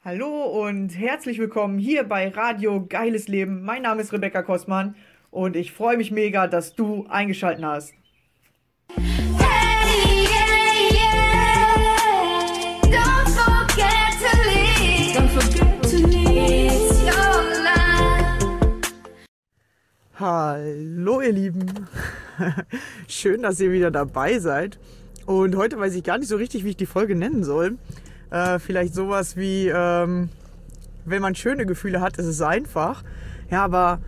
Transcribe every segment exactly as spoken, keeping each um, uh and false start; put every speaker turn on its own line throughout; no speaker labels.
Hallo und herzlich willkommen hier bei Radio Geiles Leben. Mein Name ist Rebecca Kostmann und ich freue mich mega, dass du eingeschaltet hast.
Hey, yeah, yeah. Don't forget to leave. Don't forget to leave. It's your life.
Hallo ihr Lieben, schön, dass ihr wieder dabei seid. Und heute weiß ich gar nicht so richtig, wie ich die Folge nennen soll. Äh, vielleicht sowas wie, ähm, wenn man schöne Gefühle hat, ist es einfach. Ja, aber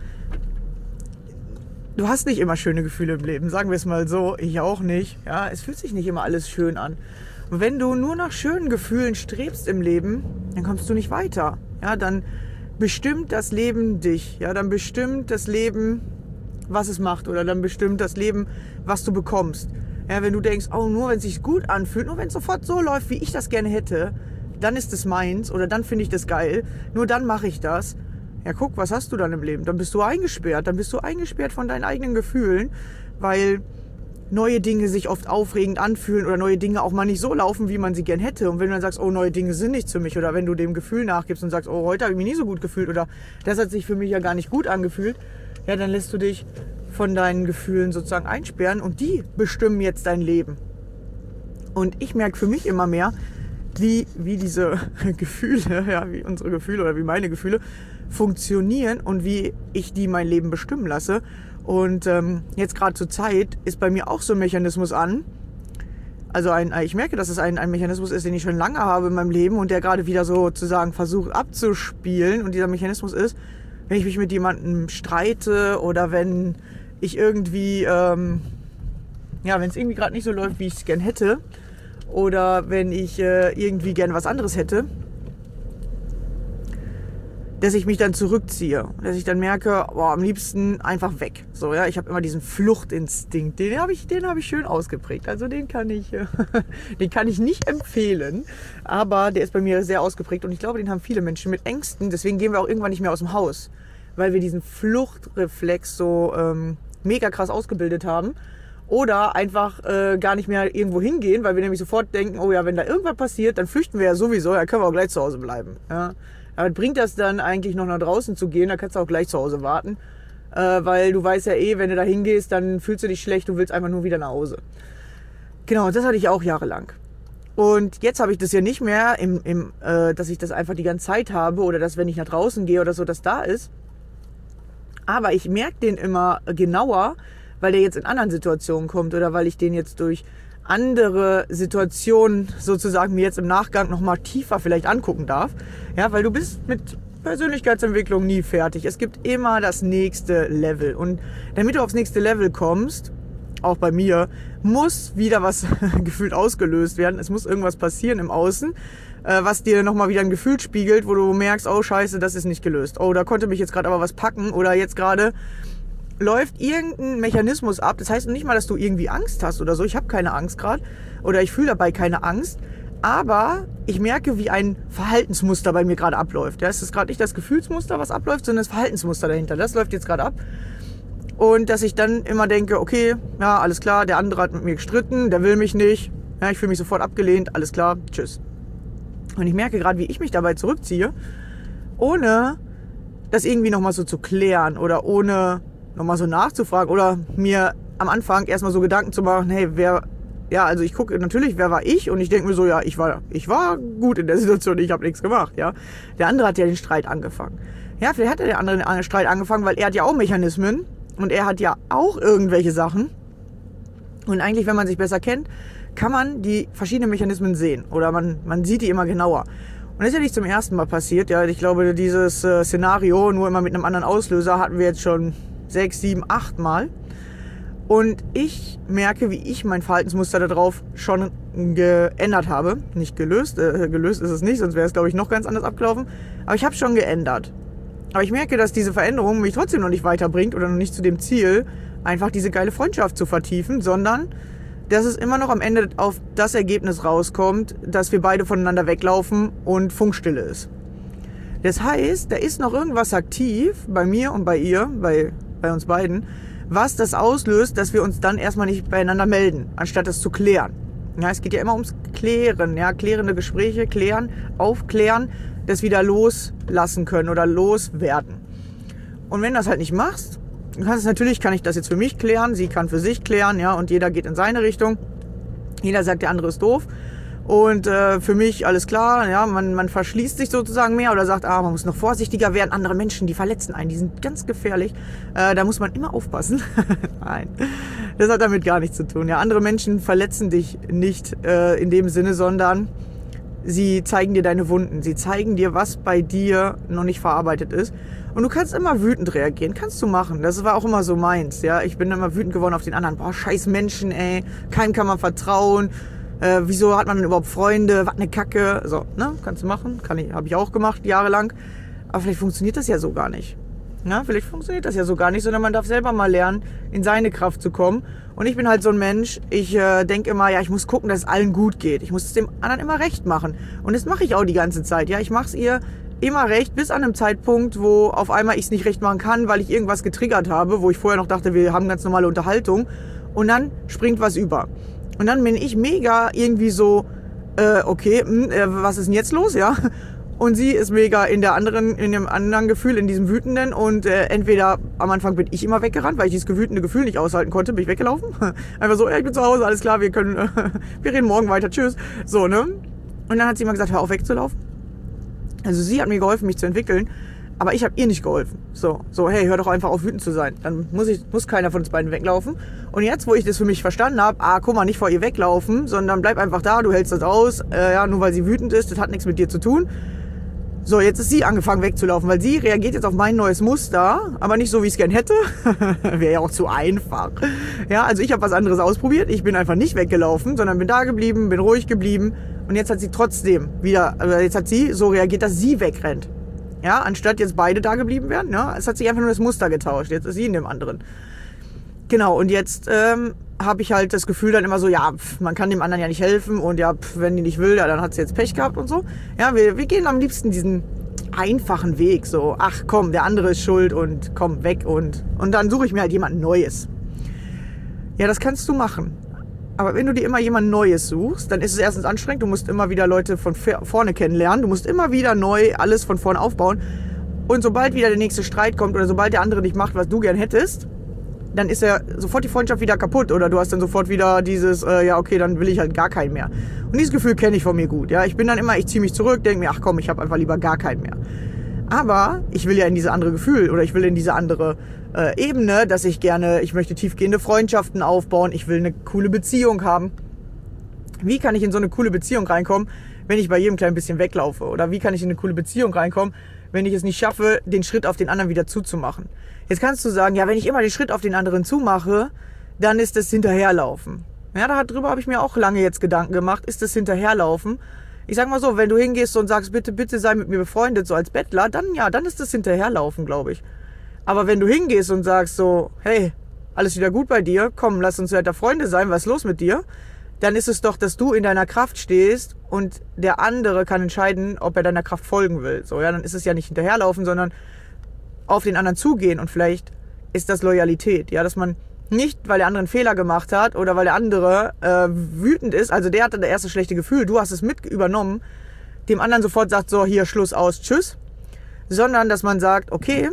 du hast nicht immer schöne Gefühle im Leben, sagen wir es mal so. Ich auch nicht. Ja, es fühlt sich nicht immer alles schön an. Und wenn du nur nach schönen Gefühlen strebst im Leben, dann kommst du nicht weiter. Ja, dann bestimmt das Leben dich. Ja, dann bestimmt das Leben, was es macht. Oder dann bestimmt das Leben, was du bekommst. Ja, wenn du denkst, oh, nur wenn es sich gut anfühlt, nur wenn es sofort so läuft, wie ich das gerne hätte, dann ist es meins oder dann finde ich das geil, nur dann mache ich das. Ja, guck, was hast du dann im Leben? Dann bist du eingesperrt, dann bist du eingesperrt von deinen eigenen Gefühlen, weil neue Dinge sich oft aufregend anfühlen oder neue Dinge auch mal nicht so laufen, wie man sie gern hätte. Und wenn du dann sagst, oh, neue Dinge sind nichts für mich, oder wenn du dem Gefühl nachgibst und sagst, oh, heute habe ich mich nie so gut gefühlt oder das hat sich für mich ja gar nicht gut angefühlt, ja, dann lässt du dich von deinen Gefühlen sozusagen einsperren und die bestimmen jetzt dein Leben. Und ich merke für mich immer mehr, wie, wie diese Gefühle, ja, wie unsere Gefühle oder wie meine Gefühle funktionieren und wie ich die mein Leben bestimmen lasse. Und ähm, jetzt gerade zur Zeit ist bei mir auch so ein Mechanismus an. Also ein, ich merke, dass es ein, ein Mechanismus ist, den ich schon lange habe in meinem Leben und der gerade wieder sozusagen versucht abzuspielen. Und dieser Mechanismus ist, wenn ich mich mit jemandem streite oder wenn ich irgendwie, ähm, ja, wenn es irgendwie gerade nicht so läuft, wie ich es gern hätte, oder wenn ich äh, irgendwie gern was anderes hätte, dass ich mich dann zurückziehe, dass ich dann merke, boah, am liebsten einfach weg. So, ja, ich habe immer diesen Fluchtinstinkt, den habe ich, den habe ich schön ausgeprägt. Also den kann ich, äh, den kann ich nicht empfehlen, aber der ist bei mir sehr ausgeprägt und ich glaube, den haben viele Menschen mit Ängsten. Deswegen gehen wir auch irgendwann nicht mehr aus dem Haus, weil wir diesen Fluchtreflex so ähm, mega krass ausgebildet haben. Oder einfach äh, gar nicht mehr irgendwo hingehen, weil wir nämlich sofort denken, oh ja, wenn da irgendwas passiert, dann flüchten wir ja sowieso, da können wir auch gleich zu Hause bleiben. Ja. Aber bringt das dann eigentlich noch nach draußen zu gehen, da kannst du auch gleich zu Hause warten. Äh, weil du weißt ja eh, wenn du da hingehst, dann fühlst du dich schlecht, du willst einfach nur wieder nach Hause. Genau, das hatte ich auch jahrelang. Und jetzt habe ich das ja nicht mehr, im, im, äh, dass ich das einfach die ganze Zeit habe oder dass, wenn ich nach draußen gehe oder so, das da ist. Aber ich merke den immer genauer, weil der jetzt in anderen Situationen kommt oder weil ich den jetzt durch andere Situationen sozusagen mir jetzt im Nachgang nochmal tiefer vielleicht angucken darf. Ja, weil du bist mit Persönlichkeitsentwicklung nie fertig. Es gibt immer das nächste Level. Und damit du aufs nächste Level kommst, auch bei mir, muss wieder was gefühlt ausgelöst werden. Es muss irgendwas passieren im Außen, was dir nochmal wieder ein Gefühl spiegelt, wo du merkst, oh scheiße, das ist nicht gelöst. Oh, da konnte mich jetzt gerade aber was packen oder jetzt gerade läuft irgendein Mechanismus ab. Das heißt nicht mal, dass du irgendwie Angst hast oder so. Ich habe keine Angst gerade oder ich fühle dabei keine Angst. Aber ich merke, wie ein Verhaltensmuster bei mir gerade abläuft. Ja, es ist gerade nicht das Gefühlsmuster, was abläuft, sondern das Verhaltensmuster dahinter. Das läuft jetzt gerade ab. Und dass ich dann immer denke, okay, ja, alles klar, der andere hat mit mir gestritten, der will mich nicht. Ja, ich fühle mich sofort abgelehnt, alles klar, tschüss. Und ich merke gerade, wie ich mich dabei zurückziehe, ohne das irgendwie nochmal so zu klären oder ohne nochmal so nachzufragen oder mir am Anfang erstmal so Gedanken zu machen, hey, wer, ja, also ich gucke natürlich, wer war ich? Und ich denke mir so, ja, ich war, ich war gut in der Situation, ich habe nichts gemacht, ja. Der andere hat ja den Streit angefangen. Ja, vielleicht hat der andere den Streit angefangen, weil er hat ja auch Mechanismen und er hat ja auch irgendwelche Sachen. Und eigentlich, wenn man sich besser kennt, kann man die verschiedenen Mechanismen sehen oder man, man sieht die immer genauer. Und das ist ja nicht zum ersten Mal passiert, ja. Ich glaube, dieses äh, Szenario, nur immer mit einem anderen Auslöser, hatten wir jetzt schon sechs, sieben, acht Mal. Und ich merke, wie ich mein Verhaltensmuster darauf schon geändert habe. Nicht gelöst, äh, gelöst ist es nicht, sonst wäre es, glaube ich, noch ganz anders abgelaufen. Aber ich habe es schon geändert. Aber ich merke, dass diese Veränderung mich trotzdem noch nicht weiterbringt oder noch nicht zu dem Ziel, einfach diese geile Freundschaft zu vertiefen, sondern dass es immer noch am Ende auf das Ergebnis rauskommt, dass wir beide voneinander weglaufen und Funkstille ist. Das heißt, da ist noch irgendwas aktiv bei mir und bei ihr, bei bei uns beiden, was das auslöst, dass wir uns dann erstmal nicht beieinander melden, anstatt es zu klären. Ja, es geht ja immer ums Klären, ja, klärende Gespräche, klären, aufklären, das wieder loslassen können oder loswerden. Und wenn du das halt nicht machst, du kannst natürlich, kann ich das jetzt für mich klären, sie kann für sich klären, ja, und jeder geht in seine Richtung. Jeder sagt, der andere ist doof. Und äh, für mich alles klar, ja, man, man verschließt sich sozusagen mehr oder sagt, ah, man muss noch vorsichtiger werden. Andere Menschen, die verletzen einen, die sind ganz gefährlich. Äh, da muss man immer aufpassen. Nein, das hat damit gar nichts zu tun. Ja, andere Menschen verletzen dich nicht äh, in dem Sinne, sondern sie zeigen dir deine Wunden. Sie zeigen dir, was bei dir noch nicht verarbeitet ist. Und du kannst immer wütend reagieren. Kannst du machen. Das war auch immer so meins. Ja, ich bin immer wütend geworden auf den anderen. Boah, scheiß Menschen, ey. Keinem kann man vertrauen. Äh, wieso hat man denn überhaupt Freunde? Was eine Kacke. So, ne? Kannst du machen. Kann ich, habe ich auch gemacht, jahrelang. Aber vielleicht funktioniert das ja so gar nicht. Ja, vielleicht funktioniert das ja so gar nicht, sondern man darf selber mal lernen, in seine Kraft zu kommen. Und ich bin halt so ein Mensch, ich äh, denke immer, ja, ich muss gucken, dass es allen gut geht. Ich muss es dem anderen immer recht machen. Und das mache ich auch die ganze Zeit. Ja, ich mache es ihr immer recht, bis an einem Zeitpunkt, wo auf einmal ich es nicht recht machen kann, weil ich irgendwas getriggert habe, wo ich vorher noch dachte, wir haben ganz normale Unterhaltung. Und dann springt was über. Und dann bin ich mega irgendwie so, äh, okay, mh, äh, was ist denn jetzt los, ja? Und sie ist mega in der anderen, in dem anderen Gefühl, in diesem wütenden. Und äh, entweder am Anfang bin ich immer weggerannt, weil ich dieses wütende Gefühl nicht aushalten konnte, bin ich weggelaufen. Einfach so, ja, ich bin zu Hause, alles klar, wir können, äh, wir reden morgen weiter, tschüss. So, ne? Und dann hat sie immer gesagt, hör auf wegzulaufen. Also sie hat mir geholfen, mich zu entwickeln. Aber ich habe ihr nicht geholfen. So, so, hey, hör doch einfach auf, wütend zu sein. Dann muss ich, muss keiner von uns beiden weglaufen. Und jetzt, wo ich das für mich verstanden habe, ah, guck mal, nicht vor ihr weglaufen, sondern bleib einfach da, du hältst das aus. Äh, ja, nur weil sie wütend ist, das hat nichts mit dir zu tun. So, jetzt ist sie angefangen wegzulaufen, weil sie reagiert jetzt auf mein neues Muster, aber nicht so, wie ich es gern hätte. Wäre ja auch zu einfach. Ja, also ich habe was anderes ausprobiert. Ich bin einfach nicht weggelaufen, sondern bin da geblieben, bin ruhig geblieben. Und jetzt hat sie trotzdem wieder, also jetzt hat sie so reagiert, dass sie wegrennt. Ja, anstatt jetzt beide da geblieben wären. Ja, es hat sich einfach nur das Muster getauscht. Jetzt ist sie in dem anderen. Genau, und jetzt ähm, habe ich halt das Gefühl dann immer so, ja, pf, man kann dem anderen ja nicht helfen und ja, pf, wenn die nicht will, ja, dann hat sie jetzt Pech gehabt und so. Ja, wir, wir gehen am liebsten diesen einfachen Weg, so, ach komm, der andere ist schuld und komm, weg und, und dann suche ich mir halt jemand Neues. Ja, das kannst du machen. Aber wenn du dir immer jemand Neues suchst, dann ist es erstens anstrengend, du musst immer wieder Leute von vorne kennenlernen, du musst immer wieder neu alles von vorne aufbauen und sobald wieder der nächste Streit kommt oder sobald der andere nicht macht, was du gern hättest, dann ist ja sofort die Freundschaft wieder kaputt oder du hast dann sofort wieder dieses, äh, ja okay, dann will ich halt gar keinen mehr. Und dieses Gefühl kenne ich von mir gut. Ja, ich bin dann immer, ich ziehe mich zurück, denke mir, ach komm, ich habe einfach lieber gar keinen mehr. Aber ich will ja in diese andere Gefühl oder ich will in diese andere äh, Ebene, dass ich gerne, ich möchte tiefgehende Freundschaften aufbauen, ich will eine coole Beziehung haben. Wie kann ich in so eine coole Beziehung reinkommen, wenn ich bei jedem klein bisschen weglaufe? Oder wie kann ich in eine coole Beziehung reinkommen, wenn ich es nicht schaffe, den Schritt auf den anderen wieder zuzumachen? Jetzt kannst du sagen, ja, wenn ich immer den Schritt auf den anderen zumache, dann ist das Hinterherlaufen. Ja, darüber habe ich mir auch lange jetzt Gedanken gemacht. Ist das Hinterherlaufen? Ich sag mal so, wenn du hingehst und sagst, bitte, bitte sei mit mir befreundet, so als Bettler, dann ja, dann ist das Hinterherlaufen, glaube ich. Aber wenn du hingehst und sagst so, hey, alles wieder gut bei dir, komm, lass uns weiter Freunde sein, was ist los mit dir? Dann ist es doch, dass du in deiner Kraft stehst und der andere kann entscheiden, ob er deiner Kraft folgen will. So, ja, dann ist es ja nicht hinterherlaufen, sondern auf den anderen zugehen und vielleicht ist das Loyalität, ja, dass man nicht, weil der andere einen Fehler gemacht hat oder weil der andere äh, wütend ist, also der hatte das erste schlechte Gefühl, du hast es mit übernommen, dem anderen sofort sagt, so, hier, Schluss, aus, tschüss, sondern dass man sagt, okay,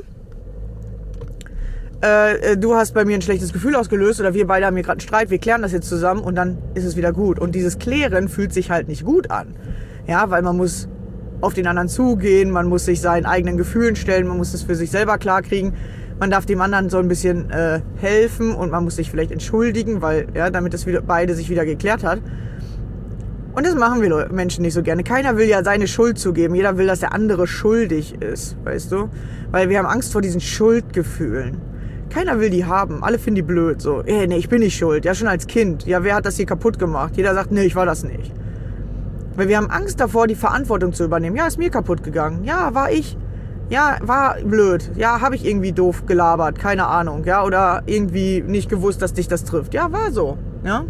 äh, du hast bei mir ein schlechtes Gefühl ausgelöst oder wir beide haben hier gerade einen Streit, wir klären das jetzt zusammen und dann ist es wieder gut. Und dieses Klären fühlt sich halt nicht gut an, ja, weil man muss auf den anderen zugehen, man muss sich seinen eigenen Gefühlen stellen, man muss es für sich selber klarkriegen, man darf dem anderen so ein bisschen äh, helfen und man muss sich vielleicht entschuldigen, weil ja, damit das wieder, beide sich wieder geklärt hat. Und das machen wir Menschen nicht so gerne. Keiner will ja seine Schuld zugeben, jeder will, dass der andere schuldig ist, weißt du? Weil wir haben Angst vor diesen Schuldgefühlen. Keiner will die haben, alle finden die blöd, so, ey, nee, ich bin nicht schuld, ja, schon als Kind, ja, wer hat das hier kaputt gemacht? Jeder sagt, nee, ich war das nicht. Weil wir haben Angst davor, die Verantwortung zu übernehmen. Ja, ist mir kaputt gegangen. Ja, war ich. Ja, war blöd. Ja, habe ich irgendwie doof gelabert. Keine Ahnung. Ja, oder irgendwie nicht gewusst, dass dich das trifft. Ja, war so. Ja.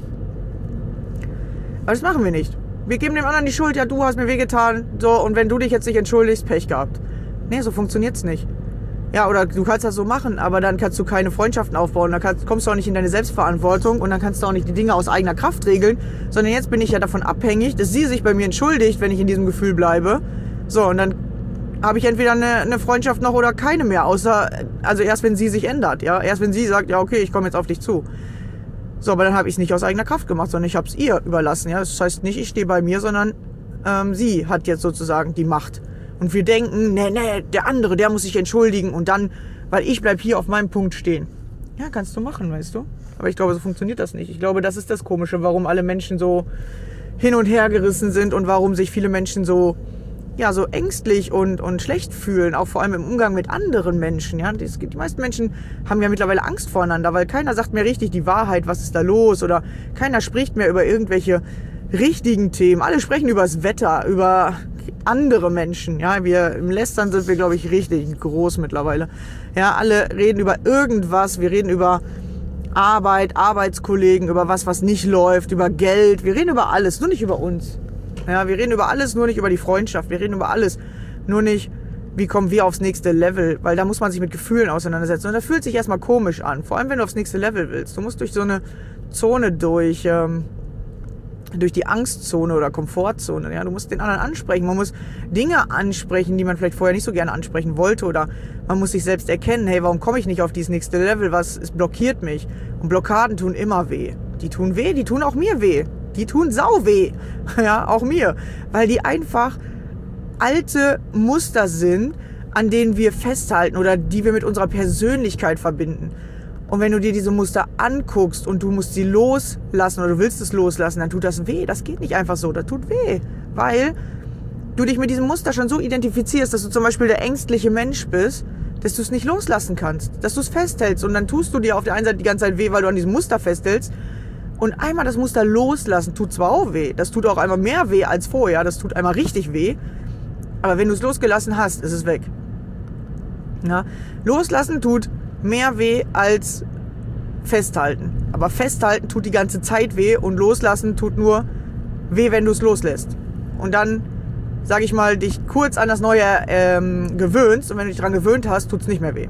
Aber das machen wir nicht. Wir geben dem anderen die Schuld. Ja, du hast mir wehgetan. So, und wenn du dich jetzt nicht entschuldigst, Pech gehabt. Nee, so funktioniert's nicht. Ja, oder du kannst das so machen, aber dann kannst du keine Freundschaften aufbauen, dann kannst, kommst du auch nicht in deine Selbstverantwortung und dann kannst du auch nicht die Dinge aus eigener Kraft regeln, sondern jetzt bin ich ja davon abhängig, dass sie sich bei mir entschuldigt, wenn ich in diesem Gefühl bleibe, So, und dann habe ich entweder eine, eine Freundschaft noch oder keine mehr, außer, also erst wenn sie sich ändert, ja, erst wenn sie sagt, ja okay, ich komme jetzt auf dich zu. So, aber dann habe ich es nicht aus eigener Kraft gemacht, sondern ich habe es ihr überlassen, ja, das heißt nicht, ich stehe bei mir, sondern ähm, sie hat jetzt sozusagen die Macht. Und wir denken, nee, nee, der andere, der muss sich entschuldigen und dann, weil ich bleib hier auf meinem Punkt stehen. Ja, kannst du machen, weißt du, aber ich glaube, so funktioniert das nicht. Ich glaube, das ist das Komische, warum alle Menschen so hin und her gerissen sind und warum sich viele Menschen so ja, so ängstlich und, und schlecht fühlen, auch vor allem im Umgang mit anderen Menschen. Ja? Die, die meisten Menschen haben ja mittlerweile Angst voreinander, weil keiner sagt mehr richtig die Wahrheit, was ist da los, oder keiner spricht mehr über irgendwelche richtigen Themen. Alle sprechen über das Wetter, über andere Menschen. Ja? Wir, im Lästern sind wir, glaube ich, richtig groß mittlerweile. Ja, alle reden über irgendwas, wir reden über Arbeit, Arbeitskollegen, über was, was nicht läuft, über Geld, wir reden über alles, nur nicht über uns. Ja, wir reden über alles, nur nicht über die Freundschaft. Wir reden über alles, nur nicht, wie kommen wir aufs nächste Level. Weil da muss man sich mit Gefühlen auseinandersetzen. Und das fühlt sich erstmal komisch an. Vor allem, wenn du aufs nächste Level willst. Du musst durch so eine Zone durch, ähm, durch die Angstzone oder Komfortzone. Ja, du musst den anderen ansprechen. Man muss Dinge ansprechen, die man vielleicht vorher nicht so gerne ansprechen wollte. Oder man muss sich selbst erkennen, hey, warum komme ich nicht auf dieses nächste Level? Was es blockiert mich? Und Blockaden tun immer weh. Die tun weh, die tun auch mir weh. Die tun sau weh, ja, auch mir, weil die einfach alte Muster sind, an denen wir festhalten oder die wir mit unserer Persönlichkeit verbinden. Und wenn du dir diese Muster anguckst und du musst sie loslassen oder du willst es loslassen, dann tut das weh. Das geht nicht einfach so, das tut weh, weil du dich mit diesem Muster schon so identifizierst, dass du zum Beispiel der ängstliche Mensch bist, dass du es nicht loslassen kannst, dass du es festhältst und dann tust du dir auf der einen Seite die ganze Zeit weh, weil du an diesem Muster festhältst. Und einmal das Muster loslassen tut zwar auch weh, das tut auch einmal mehr weh als vorher, das tut einmal richtig weh, aber wenn du es losgelassen hast, ist es weg. Ja? Loslassen tut mehr weh als festhalten, aber festhalten tut die ganze Zeit weh und loslassen tut nur weh, wenn du es loslässt. Und dann, sag ich mal, dich kurz an das Neue ähm, gewöhnst und wenn du dich daran gewöhnt hast, tut es nicht mehr weh.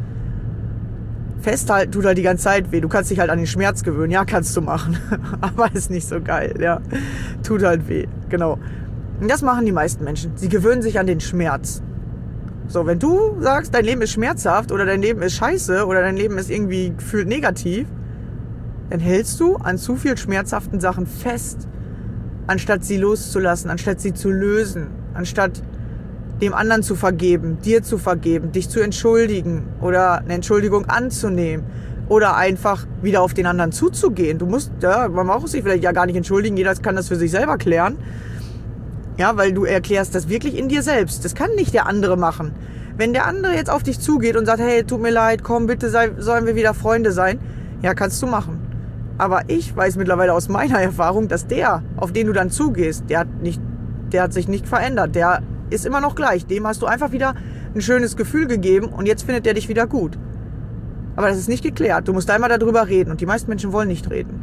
Festhalten tut halt die ganze Zeit weh. Du kannst dich halt an den Schmerz gewöhnen. Ja, kannst du machen. Aber ist nicht so geil. Ja, tut halt weh. Genau. Und das machen die meisten Menschen. Sie gewöhnen sich an den Schmerz. So, wenn du sagst, dein Leben ist schmerzhaft oder dein Leben ist scheiße oder dein Leben ist irgendwie gefühlt negativ, dann hältst du an zu viel schmerzhaften Sachen fest, anstatt sie loszulassen, anstatt sie zu lösen, anstatt dem anderen zu vergeben, dir zu vergeben, dich zu entschuldigen oder eine Entschuldigung anzunehmen oder einfach wieder auf den anderen zuzugehen. Du musst, ja, man braucht sich vielleicht ja gar nicht entschuldigen, jeder kann das für sich selber klären. Ja, weil du erklärst das wirklich in dir selbst. Das kann nicht der andere machen. Wenn der andere jetzt auf dich zugeht und sagt, hey, tut mir leid, komm, bitte sei, sollen wir wieder Freunde sein, ja, kannst du machen. Aber ich weiß mittlerweile aus meiner Erfahrung, dass der, auf den du dann zugehst, der hat nicht, der hat sich nicht verändert, der ist immer noch gleich. Dem hast du einfach wieder ein schönes Gefühl gegeben und jetzt findet der dich wieder gut. Aber das ist nicht geklärt. Du musst einmal darüber reden und die meisten Menschen wollen nicht reden.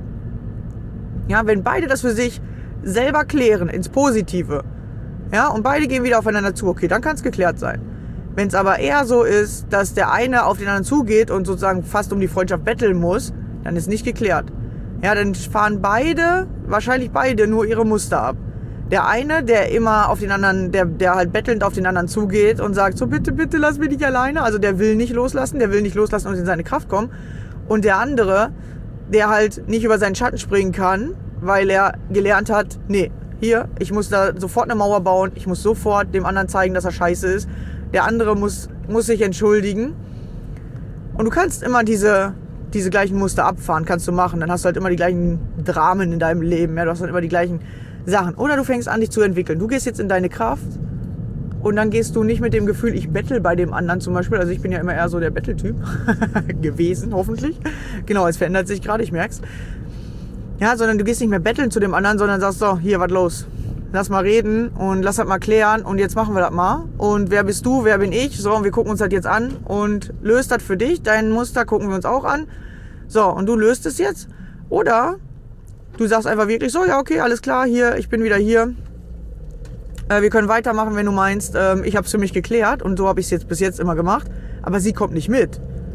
Ja, wenn beide das für sich selber klären, ins Positive, ja, und beide gehen wieder aufeinander zu, okay, dann kann es geklärt sein. Wenn es aber eher so ist, dass der eine auf den anderen zugeht und sozusagen fast um die Freundschaft betteln muss, dann ist nicht geklärt. Ja, dann fahren beide, wahrscheinlich beide, nur ihre Muster ab. Der eine, der immer auf den anderen, der, der halt bettelnd auf den anderen zugeht und sagt, so bitte, bitte lass mich nicht alleine. Also der will nicht loslassen, der will nicht loslassen und in seine Kraft kommen. Und der andere, der halt nicht über seinen Schatten springen kann, weil er gelernt hat, nee, hier, ich muss da sofort eine Mauer bauen, ich muss sofort dem anderen zeigen, dass er scheiße ist. Der andere muss, muss sich entschuldigen. Und du kannst immer diese, diese gleichen Muster abfahren, kannst du machen. Dann hast du halt immer die gleichen Dramen in deinem Leben. Ja? Du hast halt immer die gleichen Sachen. Oder du fängst an, dich zu entwickeln. Du gehst jetzt in deine Kraft und dann gehst du nicht mit dem Gefühl, ich bettel bei dem anderen zum Beispiel. Also ich bin ja immer eher so der Betteltyp gewesen, hoffentlich. Genau, es verändert sich gerade, ich merk's. Ja, sondern du gehst nicht mehr betteln zu dem anderen, sondern sagst so, hier, was los? Lass mal reden und lass das mal klären und jetzt machen wir das mal. Und wer bist du, wer bin ich? So, und wir gucken uns das jetzt an und löst das für dich. Dein Muster gucken wir uns auch an. So, und du löst es jetzt. Oder du sagst einfach wirklich so, ja, okay, alles klar, hier, ich bin wieder hier. Äh, wir können weitermachen, wenn du meinst, ähm, ich habe es für mich geklärt und so habe ich es jetzt bis jetzt immer gemacht. Aber sie kommt nicht mit.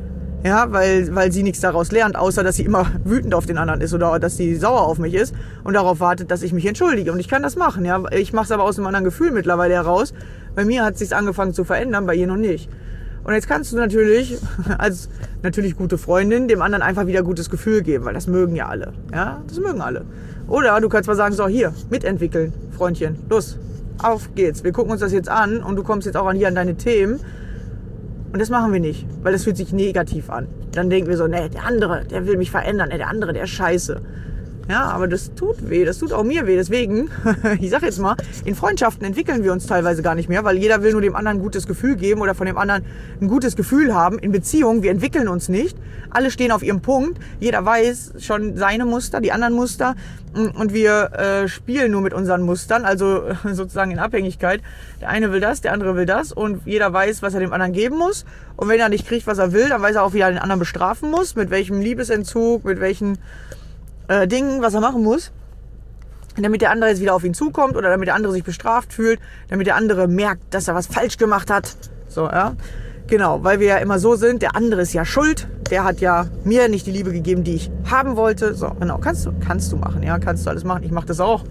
Ja, weil, weil sie nichts daraus lernt, außer dass sie immer wütend auf den anderen ist oder dass sie sauer auf mich ist und darauf wartet, dass ich mich entschuldige. Und ich kann das machen, ja. Ich mache es aber aus einem anderen Gefühl mittlerweile heraus. Bei mir hat es sich angefangen zu verändern, bei ihr noch nicht. Und jetzt kannst du natürlich als natürlich gute Freundin dem anderen einfach wieder gutes Gefühl geben, weil das mögen ja alle. Ja, das mögen alle. Oder du kannst mal sagen, so hier, mitentwickeln, Freundchen, los, auf geht's. Wir gucken uns das jetzt an und du kommst jetzt auch an hier an deine Themen. Und das machen wir nicht, weil das fühlt sich negativ an. Dann denken wir so, nee, der andere, der will mich verändern, nee, der andere, der ist scheiße. Ja, aber das tut weh, das tut auch mir weh. Deswegen, ich sag jetzt mal, in Freundschaften entwickeln wir uns teilweise gar nicht mehr, weil jeder will nur dem anderen ein gutes Gefühl geben oder von dem anderen ein gutes Gefühl haben. In Beziehungen, wir entwickeln uns nicht. Alle stehen auf ihrem Punkt. Jeder weiß schon seine Muster, die anderen Muster. Und wir äh, spielen nur mit unseren Mustern, also sozusagen in Abhängigkeit. Der eine will das, der andere will das. Und jeder weiß, was er dem anderen geben muss. Und wenn er nicht kriegt, was er will, dann weiß er auch, wie er den anderen bestrafen muss. Mit welchem Liebesentzug, mit welchen Äh, Dingen, was er machen muss, damit der andere jetzt wieder auf ihn zukommt oder damit der andere sich bestraft fühlt, damit der andere merkt, dass er was falsch gemacht hat. So, ja. Genau, weil wir ja immer so sind, der andere ist ja schuld, der hat ja mir nicht die Liebe gegeben, die ich haben wollte. So, genau, kannst du, kannst du machen, ja, kannst du alles machen. Ich mache das auch.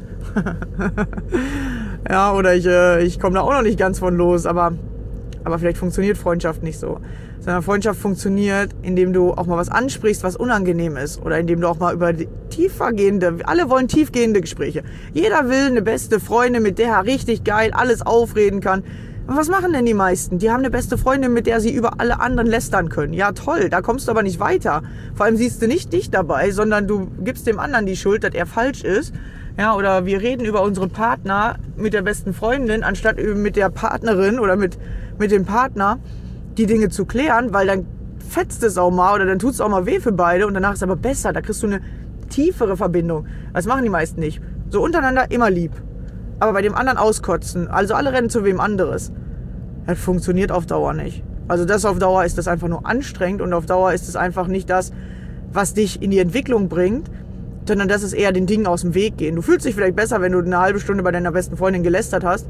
Ja, oder ich, äh, ich komme da auch noch nicht ganz von los, aber, aber vielleicht funktioniert Freundschaft nicht so. Sondern Freundschaft funktioniert, indem du auch mal was ansprichst, was unangenehm ist. Oder indem du auch mal über die tiefergehende, alle wollen tiefgehende Gespräche. Jeder will eine beste Freundin, mit der er richtig geil alles aufreden kann. Und was machen denn die meisten? Die haben eine beste Freundin, mit der sie über alle anderen lästern können. Ja toll, da kommst du aber nicht weiter. Vor allem siehst du nicht dich dabei, sondern du gibst dem anderen die Schuld, dass er falsch ist. Ja, oder wir reden über unsere Partner mit der besten Freundin, anstatt mit der Partnerin oder mit, mit dem Partner die Dinge zu klären, weil dann fetzt es auch mal oder dann tut es auch mal weh für beide und danach ist es aber besser, da kriegst du eine tiefere Verbindung. Das machen die meisten nicht. So untereinander immer lieb, aber bei dem anderen auskotzen, also alle rennen zu wem anderes. Das funktioniert auf Dauer nicht. Also das auf Dauer ist das einfach nur anstrengend und auf Dauer ist es einfach nicht das, was dich in die Entwicklung bringt, sondern das ist eher den Dingen aus dem Weg gehen. Du fühlst dich vielleicht besser, wenn du eine halbe Stunde bei deiner besten Freundin gelästert hast,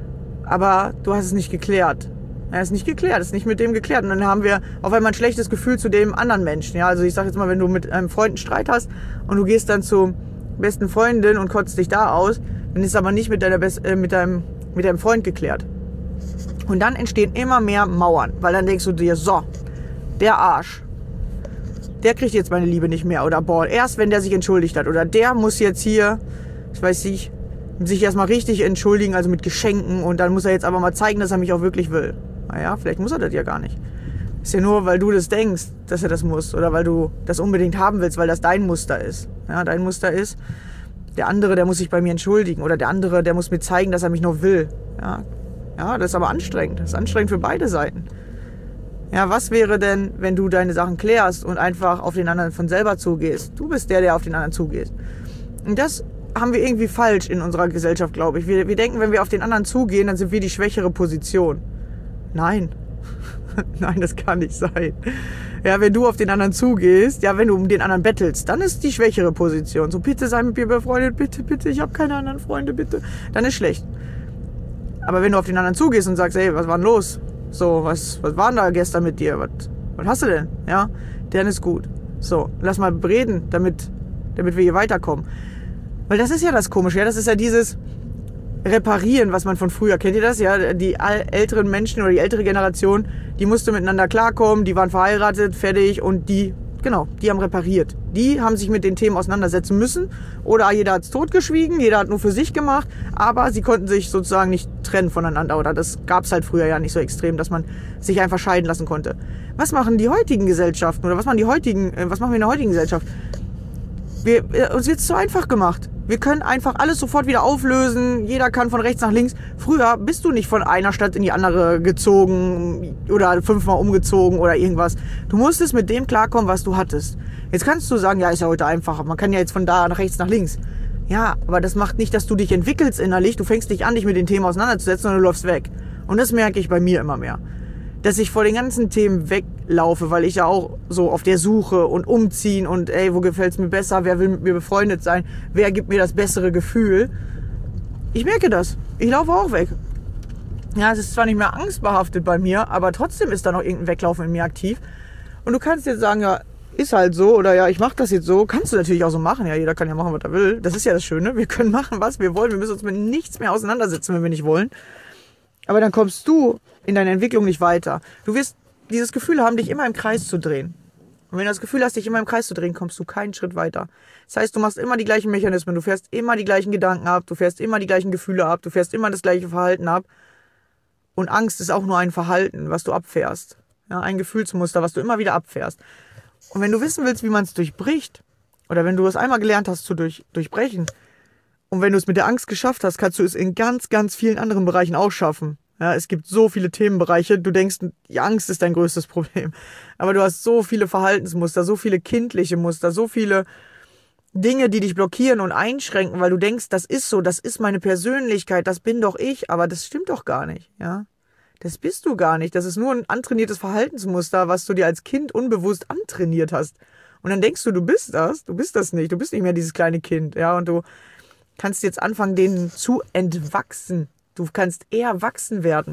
aber du hast es nicht geklärt. Er ist nicht geklärt, ist nicht mit dem geklärt. Und dann haben wir auf einmal ein schlechtes Gefühl zu dem anderen Menschen. Ja, also ich sag jetzt mal, wenn du mit einem Freund einen Streit hast und du gehst dann zur besten Freundin und kotzt dich da aus, dann ist es aber nicht mit, deiner Best äh, mit, deinem, mit deinem Freund geklärt. Und dann entstehen immer mehr Mauern, weil dann denkst du dir, so, der Arsch, der kriegt jetzt meine Liebe nicht mehr. Oder boah, erst wenn der sich entschuldigt hat. Oder der muss jetzt hier, ich weiß nicht, sich erstmal richtig entschuldigen, also mit Geschenken. Und dann muss er jetzt aber mal zeigen, dass er mich auch wirklich will. Naja, vielleicht muss er das ja gar nicht. Ist ja nur, weil du das denkst, dass er das muss. Oder weil du das unbedingt haben willst, weil das dein Muster ist. Ja, dein Muster ist, der andere, der muss sich bei mir entschuldigen. Oder der andere, der muss mir zeigen, dass er mich noch will. Ja, ja, das ist aber anstrengend. Das ist anstrengend für beide Seiten. Ja, was wäre denn, wenn du deine Sachen klärst und einfach auf den anderen von selber zugehst? Du bist der, der auf den anderen zugeht. Und das haben wir irgendwie falsch in unserer Gesellschaft, glaube ich. Wir, wir denken, wenn wir auf den anderen zugehen, dann sind wir die schwächere Position. Nein. Nein, das kann nicht sein. Ja, wenn du auf den anderen zugehst, ja, wenn du um den anderen bettelst, dann ist die schwächere Position. So, bitte sei mit mir befreundet, bitte, bitte, ich habe keine anderen Freunde, bitte. Dann ist schlecht. Aber wenn du auf den anderen zugehst und sagst, ey, was war denn los? So, was, was war denn da gestern mit dir? Was, was hast du denn? Ja, dann ist gut. So, lass mal reden, damit, damit wir hier weiterkommen. Weil das ist ja das Komische, ja, das ist ja dieses Reparieren, was man von früher, kennt ihr das? Ja, die älteren Menschen oder die ältere Generation, die musste miteinander klarkommen, die waren verheiratet, fertig und die, genau, die haben repariert. Die haben sich mit den Themen auseinandersetzen müssen oder jeder hat es totgeschwiegen, jeder hat nur für sich gemacht, aber sie konnten sich sozusagen nicht trennen voneinander oder das gab es halt früher ja nicht so extrem, dass man sich einfach scheiden lassen konnte. Was machen die heutigen Gesellschaften oder was machen die heutigen, was machen wir in der heutigen Gesellschaft? Wir, uns wird es zu einfach gemacht. Wir können einfach alles sofort wieder auflösen. Jeder kann von rechts nach links. Früher bist du nicht von einer Stadt in die andere gezogen oder fünfmal umgezogen oder irgendwas. Du musstest mit dem klarkommen, was du hattest. Jetzt kannst du sagen, ja, ist ja heute einfacher. Man kann ja jetzt von da nach rechts nach links. Ja, aber das macht nicht, dass du dich entwickelst innerlich. Du fängst nicht an, dich mit den Themen auseinanderzusetzen, sondern du läufst weg. Und das merke ich bei mir immer mehr. Dass ich vor den ganzen Themen weglaufe, weil ich ja auch so auf der Suche und umziehen und ey, wo gefällt's mir besser, wer will mit mir befreundet sein, wer gibt mir das bessere Gefühl. Ich merke das. Ich laufe auch weg. Ja, es ist zwar nicht mehr angstbehaftet bei mir, aber trotzdem ist da noch irgendein Weglaufen in mir aktiv. Und du kannst jetzt sagen, ja, ist halt so oder ja, ich mache das jetzt so. Kannst du natürlich auch so machen. Ja, jeder kann ja machen, was er will. Das ist ja das Schöne. Wir können machen, was wir wollen. Wir müssen uns mit nichts mehr auseinandersetzen, wenn wir nicht wollen. Aber dann kommst du in deiner Entwicklung nicht weiter. Du wirst dieses Gefühl haben, dich immer im Kreis zu drehen. Und wenn du das Gefühl hast, dich immer im Kreis zu drehen, kommst du keinen Schritt weiter. Das heißt, du machst immer die gleichen Mechanismen. Du fährst immer die gleichen Gedanken ab. Du fährst immer die gleichen Gefühle ab. Du fährst immer das gleiche Verhalten ab. Und Angst ist auch nur ein Verhalten, was du abfährst. Ja, ein Gefühlsmuster, was du immer wieder abfährst. Und wenn du wissen willst, wie man es durchbricht, oder wenn du es einmal gelernt hast zu durch, durchbrechen, und wenn du es mit der Angst geschafft hast, kannst du es in ganz, ganz vielen anderen Bereichen auch schaffen. Ja, es gibt so viele Themenbereiche, du denkst, die Angst ist dein größtes Problem. Aber du hast so viele Verhaltensmuster, so viele kindliche Muster, so viele Dinge, die dich blockieren und einschränken, weil du denkst, das ist so, das ist meine Persönlichkeit, das bin doch ich, aber das stimmt doch gar nicht, ja. Das bist du gar nicht. Das ist nur ein antrainiertes Verhaltensmuster, was du dir als Kind unbewusst antrainiert hast. Und dann denkst du, du bist das. Du bist das nicht. Du bist nicht mehr dieses kleine Kind. Ja, und du kannst jetzt anfangen, denen zu entwachsen. Du kannst eher wachsen werden.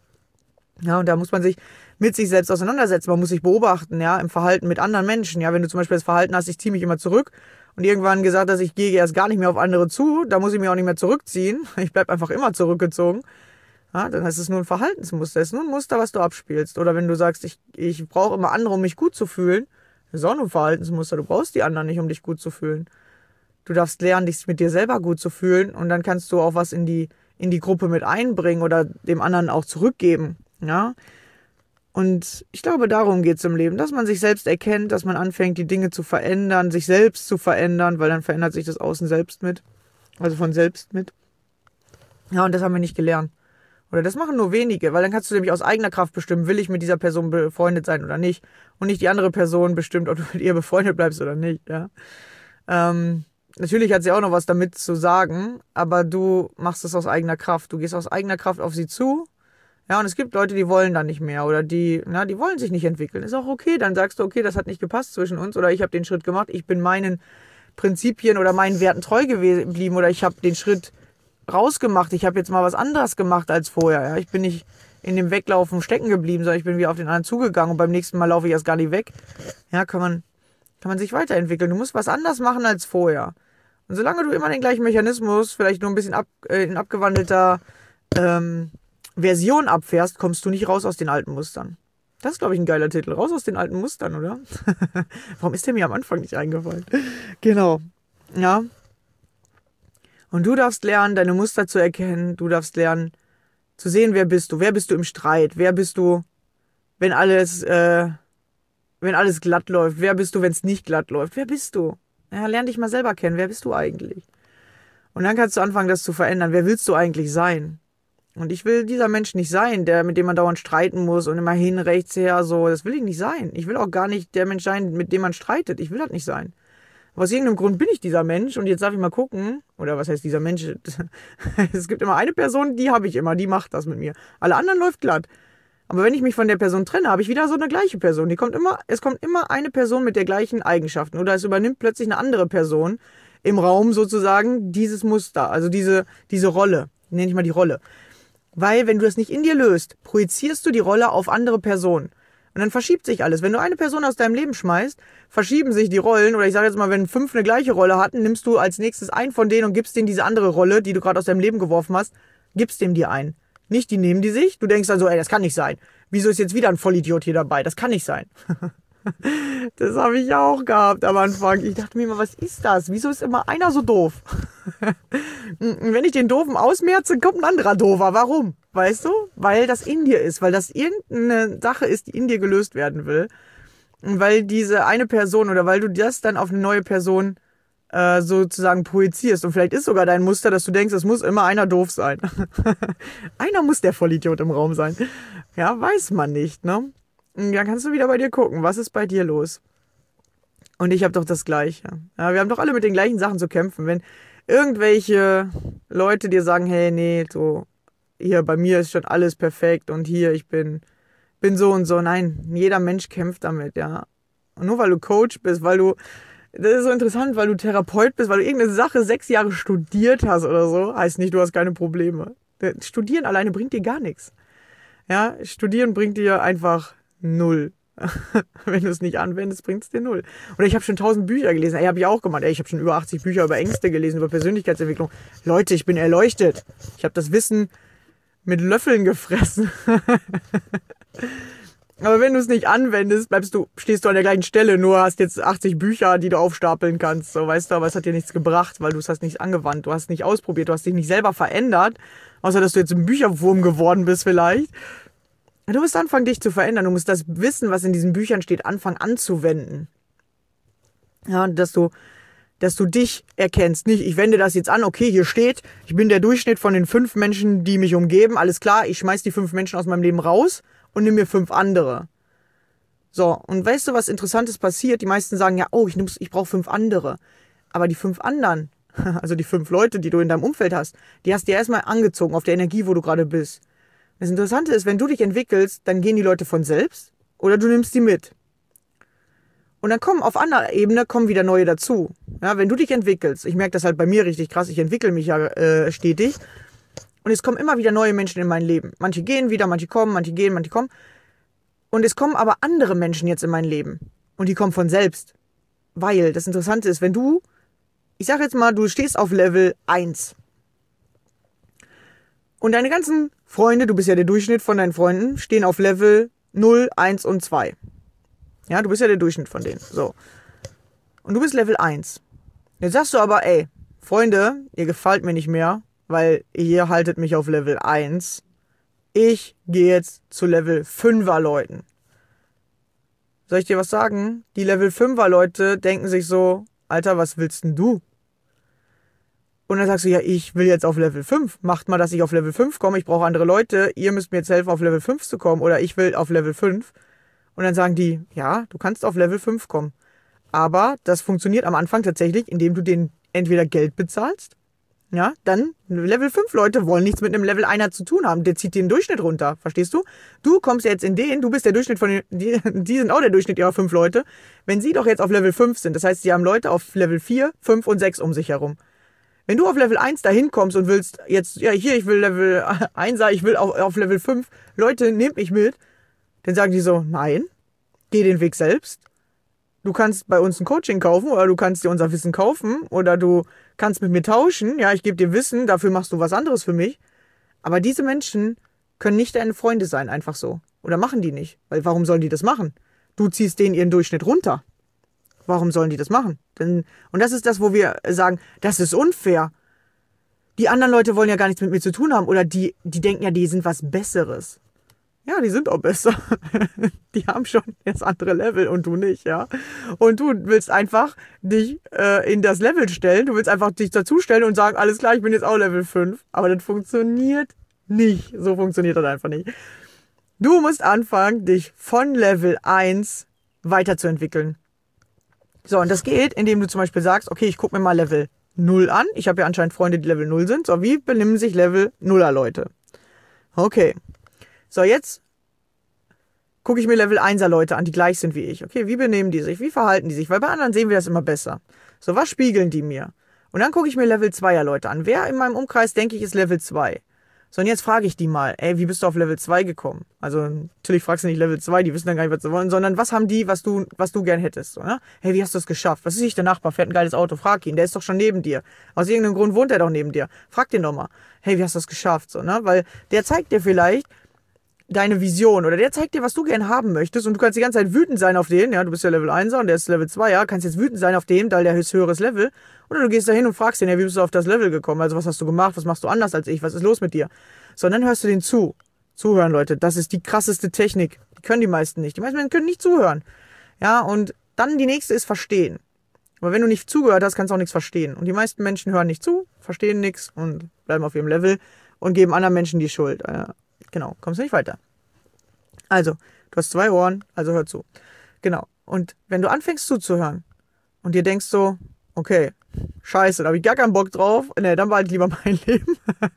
Ja, und da muss man sich mit sich selbst auseinandersetzen. Man muss sich beobachten, ja, im Verhalten mit anderen Menschen. Ja, wenn du zum Beispiel das Verhalten hast, ich ziehe mich immer zurück und irgendwann gesagt hast, ich gehe erst gar nicht mehr auf andere zu, da muss ich mich auch nicht mehr zurückziehen. Ich bleib einfach immer zurückgezogen. Ja, dann ist es nur ein Verhaltensmuster. Es ist nur ein Muster, was du abspielst. Oder wenn du sagst, ich, ich brauche immer andere, um mich gut zu fühlen. Das ist auch nur ein Verhaltensmuster. Du brauchst die anderen nicht, um dich gut zu fühlen. Du darfst lernen, dich mit dir selber gut zu fühlen. Und dann kannst du auch was in die, in die Gruppe mit einbringen oder dem anderen auch zurückgeben. Ja? Und ich glaube, darum geht es im Leben. Dass man sich selbst erkennt, dass man anfängt, die Dinge zu verändern, sich selbst zu verändern, weil dann verändert sich das Außen selbst mit. Also von selbst mit. Ja, und das haben wir nicht gelernt. Oder das machen nur wenige, weil dann kannst du nämlich aus eigener Kraft bestimmen, will ich mit dieser Person befreundet sein oder nicht. Und nicht die andere Person bestimmt, ob du mit ihr befreundet bleibst oder nicht. Ja. Ähm, natürlich hat sie auch noch was damit zu sagen, aber du machst es aus eigener Kraft. Du gehst aus eigener Kraft auf sie zu. Ja, und es gibt Leute, die wollen dann nicht mehr oder die, na, die wollen sich nicht entwickeln. Ist auch okay, dann sagst du, okay, das hat nicht gepasst zwischen uns oder ich habe den Schritt gemacht, ich bin meinen Prinzipien oder meinen Werten treu geblieben oder ich habe den Schritt rausgemacht. Ich habe jetzt mal was anderes gemacht als vorher. Ja? Ich bin nicht in dem Weglaufen stecken geblieben, sondern ich bin wieder auf den anderen zugegangen und beim nächsten Mal laufe ich erst gar nicht weg. Ja, kann man, kann man sich weiterentwickeln. Du musst was anderes machen als vorher. Und solange du immer den gleichen Mechanismus, vielleicht nur ein bisschen ab, äh, in abgewandelter ähm, Version abfährst, kommst du nicht raus aus den alten Mustern. Das ist, glaube ich, ein geiler Titel. Raus aus den alten Mustern, oder? Warum ist der mir am Anfang nicht eingefallen? Genau. Ja. Und du darfst lernen, deine Muster zu erkennen. Du darfst lernen, zu sehen, wer bist du. Wer bist du im Streit? Wer bist du, wenn alles, äh, wenn alles glatt läuft? Wer bist du, wenn es nicht glatt läuft? Wer bist du? Ja, lern dich mal selber kennen. Wer bist du eigentlich? Und dann kannst du anfangen, das zu verändern. Wer willst du eigentlich sein? Und ich will dieser Mensch nicht sein, der, mit dem man dauernd streiten muss und immer hin, rechts, her, so. Das will ich nicht sein. Ich will auch gar nicht der Mensch sein, mit dem man streitet. Ich will das nicht sein. Aber aus irgendeinem Grund bin ich dieser Mensch und jetzt darf ich mal gucken, oder was heißt dieser Mensch? Es gibt immer eine Person, die habe ich immer, die macht das mit mir. Alle anderen läuft glatt. Aber wenn ich mich von der Person trenne, habe ich wieder so eine gleiche Person. Die kommt immer, es kommt immer eine Person mit der gleichen Eigenschaften. Oder es übernimmt plötzlich eine andere Person im Raum sozusagen dieses Muster, also diese, diese Rolle. Nenne ich mal die Rolle. Weil, wenn du das nicht in dir löst, projizierst du die Rolle auf andere Personen. Und dann verschiebt sich alles. Wenn du eine Person aus deinem Leben schmeißt, verschieben sich die Rollen. Oder ich sage jetzt mal, wenn fünf eine gleiche Rolle hatten, nimmst du als nächstes einen von denen und gibst denen diese andere Rolle, die du gerade aus deinem Leben geworfen hast, gibst dem die ein. Nicht die nehmen die sich. Du denkst dann so, ey, das kann nicht sein. Wieso ist jetzt wieder ein Vollidiot hier dabei? Das kann nicht sein. Das habe ich auch gehabt am Anfang. Ich dachte mir immer, was ist das? Wieso ist immer einer so doof? Wenn ich den Doofen ausmerze, kommt ein anderer Doofer. Warum? Weißt du? Weil das in dir ist. Weil das irgendeine Sache ist, die in dir gelöst werden will. Und weil diese eine Person oder weil du das dann auf eine neue Person äh, sozusagen projizierst. Und vielleicht ist sogar dein Muster, dass du denkst, es muss immer einer doof sein. Einer muss der Vollidiot im Raum sein. Ja, weiß man nicht, ne? Und dann kannst du wieder bei dir gucken, was ist bei dir los? Und ich habe doch das Gleiche. Ja, wir haben doch alle mit den gleichen Sachen zu kämpfen. Wenn irgendwelche Leute dir sagen, hey, nee, so, hier, bei mir ist schon alles perfekt und hier, ich bin, bin so und so. Nein, jeder Mensch kämpft damit, ja. Und nur weil du Coach bist, weil du, das ist so interessant, weil du Therapeut bist, weil du irgendeine Sache sechs Jahre studiert hast oder so, heißt nicht, du hast keine Probleme. Studieren alleine bringt dir gar nichts. Ja, studieren bringt dir einfach null. Wenn du es nicht anwendest, bringt es dir null. Oder ich habe schon tausend Bücher gelesen. Ey, habe ich auch gemacht. Ey, ich habe schon über achtzig Bücher über Ängste gelesen, über Persönlichkeitsentwicklung. Leute, ich bin erleuchtet. Ich habe das Wissen mit Löffeln gefressen. Aber wenn du es nicht anwendest, bleibst du, stehst du an der gleichen Stelle, nur hast jetzt achtzig Bücher, die du aufstapeln kannst. So, weißt du, aber es hat dir nichts gebracht, weil du es hast nicht angewandt, du hast nicht ausprobiert, du hast dich nicht selber verändert, außer dass du jetzt ein Bücherwurm geworden bist vielleicht. Du musst anfangen, dich zu verändern. Du musst das Wissen, was in diesen Büchern steht, anfangen anzuwenden. Ja, dass du, dass du dich erkennst. Nicht, ich wende das jetzt an, okay, hier steht, ich bin der Durchschnitt von den fünf Menschen, die mich umgeben. Alles klar, ich schmeiß die fünf Menschen aus meinem Leben raus und nimm mir fünf andere. So, und weißt du, was Interessantes passiert? Die meisten sagen ja, oh, ich, ich brauche fünf andere. Aber die fünf anderen, also die fünf Leute, die du in deinem Umfeld hast, die hast du ja erstmal angezogen auf der Energie, wo du gerade bist. Das Interessante ist, wenn du dich entwickelst, dann gehen die Leute von selbst oder du nimmst die mit. Und dann kommen auf anderer Ebene kommen wieder neue dazu. Ja, wenn du dich entwickelst, ich merke das halt bei mir richtig krass, ich entwickle mich ja äh, stetig und es kommen immer wieder neue Menschen in mein Leben. Manche gehen wieder, manche kommen, manche gehen, manche kommen. Und es kommen aber andere Menschen jetzt in mein Leben und die kommen von selbst. Weil das Interessante ist, wenn du, ich sag jetzt mal, du stehst auf Level eins. Und deine ganzen Freunde, du bist ja der Durchschnitt von deinen Freunden, stehen auf Level null, eins und zwei. Ja, du bist ja der Durchschnitt von denen. So. Und du bist Level eins. Jetzt sagst du aber, ey, Freunde, ihr gefällt mir nicht mehr, weil ihr haltet mich auf Level eins. Ich gehe jetzt zu Level fünfer Leuten. Soll ich dir was sagen? Die Level fünfer Leute denken sich so, Alter, was willst denn du? Und dann sagst du, ja, ich will jetzt auf Level fünf. Macht mal, dass ich auf Level fünf komme. Ich brauche andere Leute. Ihr müsst mir jetzt helfen, auf Level fünf zu kommen. Oder ich will auf Level fünf. Und dann sagen die, ja, du kannst auf Level fünf kommen. Aber das funktioniert am Anfang tatsächlich, indem du denen entweder Geld bezahlst. Ja, dann Level fünf Leute wollen nichts mit einem Level einer zu tun haben. Der zieht den Durchschnitt runter. Verstehst du? Du kommst jetzt in den, du bist der Durchschnitt von den, die, die sind auch der Durchschnitt ihrer fünf Leute. Wenn sie doch jetzt auf Level fünf sind, das heißt, sie haben Leute auf Level vier, fünf und sechs um sich herum. Wenn du auf Level eins dahin kommst und willst jetzt, ja hier, ich will Level eins, ich will auf, auf Level fünf, Leute, nehmt mich mit, dann sagen die so, nein, geh den Weg selbst. Du kannst bei uns ein Coaching kaufen oder du kannst dir unser Wissen kaufen oder du kannst mit mir tauschen. Ja, ich gebe dir Wissen, dafür machst du was anderes für mich. Aber diese Menschen können nicht deine Freunde sein, einfach so. Oder machen die nicht. Weil warum sollen die das machen? Du ziehst denen ihren Durchschnitt runter. Warum sollen die das machen? Denn, und das ist das, wo wir sagen, das ist unfair. Die anderen Leute wollen ja gar nichts mit mir zu tun haben. Oder die, die denken ja, die sind was Besseres. Ja, die sind auch besser. Die haben schon das andere Level und du nicht, ja. Und du willst einfach dich äh, in das Level stellen. Du willst einfach dich dazustellen und sagen, alles klar, ich bin jetzt auch Level fünf. Aber das funktioniert nicht. So funktioniert das einfach nicht. Du musst anfangen, dich von Level eins weiterzuentwickeln. So, und das geht, indem du zum Beispiel sagst, okay, ich gucke mir mal Level null an. Ich habe ja anscheinend Freunde, die Level null sind. So, wie benehmen sich Level nuller Leute? Okay. So, jetzt gucke ich mir Level einser Leute an, die gleich sind wie ich. Okay, wie benehmen die sich? Wie verhalten die sich? Weil bei anderen sehen wir das immer besser. So, was spiegeln die mir? Und dann gucke ich mir Level zweier Leute an. Wer in meinem Umkreis, denke ich, ist Level zwei? So, und jetzt frage ich die mal, ey, wie bist du auf Level zwei gekommen? Also, natürlich fragst du nicht Level zwei, die wissen dann gar nicht, was sie wollen, sondern was haben die, was du, was du gern hättest? So, ne? Hey, wie hast du es geschafft? Was ist ich, der Nachbar fährt ein geiles Auto? Frag ihn, der ist doch schon neben dir. Aus irgendeinem Grund wohnt er doch neben dir. Frag den doch mal. Hey, wie hast du es geschafft? So, ne? Weil der zeigt dir vielleicht deine Vision oder der zeigt dir, was du gern haben möchtest und du kannst die ganze Zeit wütend sein auf den, ja, du bist ja Level einser und der ist Level zweier, kannst jetzt wütend sein auf den, weil der ist höheres Level oder du gehst da hin und fragst den, ja, wie bist du auf das Level gekommen, also was hast du gemacht, was machst du anders als ich, was ist los mit dir? So, und dann hörst du den zu. Zuhören, Leute, das ist die krasseste Technik, die können die meisten nicht, die meisten Menschen können nicht zuhören, ja, und dann die nächste ist verstehen, aber wenn du nicht zugehört hast, kannst du auch nichts verstehen und die meisten Menschen hören nicht zu, verstehen nichts und bleiben auf ihrem Level und geben anderen Menschen die Schuld, ja. Genau, kommst du nicht weiter. Also, du hast zwei Ohren, also hör zu. Genau. Und wenn du anfängst zuzuhören und dir denkst so, okay, scheiße, da habe ich gar keinen Bock drauf, ne, dann behalte ich lieber mein Leben.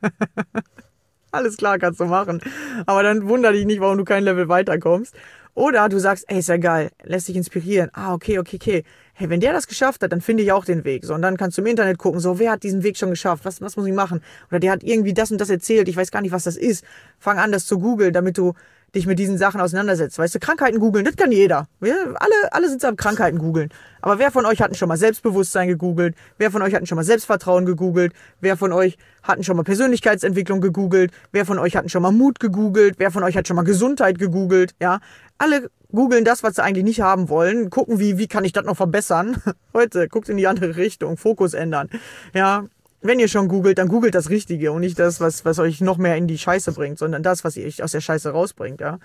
Alles klar, kannst du machen. Aber dann wundere dich nicht, warum du kein Level weiterkommst. Oder du sagst, ey, ist ja geil, lässt dich inspirieren. Ah, okay, okay, okay. Hey, wenn der das geschafft hat, dann finde ich auch den Weg. So, und dann kannst du im Internet gucken, so, wer hat diesen Weg schon geschafft? Was, was muss ich machen? Oder der hat irgendwie das und das erzählt, ich weiß gar nicht, was das ist. Fang an, das zu googeln, damit du dich mit diesen Sachen auseinandersetzt. Weißt du, Krankheiten googeln, das kann jeder. Wir, alle, alle sind am Krankheiten googeln. Aber wer von euch hat denn schon mal Selbstbewusstsein gegoogelt? Wer von euch hat denn schon mal Selbstvertrauen gegoogelt? Wer von euch hat denn schon mal Persönlichkeitsentwicklung gegoogelt? Wer von euch hat denn schon mal Mut gegoogelt? Wer von euch hat schon mal Gesundheit gegoogelt? Ja, alle googeln das, was sie eigentlich nicht haben wollen. Gucken, wie, wie kann ich das noch verbessern? Leute, guckt in die andere Richtung. Fokus ändern. Ja, wenn ihr schon googelt, dann googelt das Richtige und nicht das, was, was euch noch mehr in die Scheiße bringt, sondern das, was ihr euch aus der Scheiße rausbringt, ja.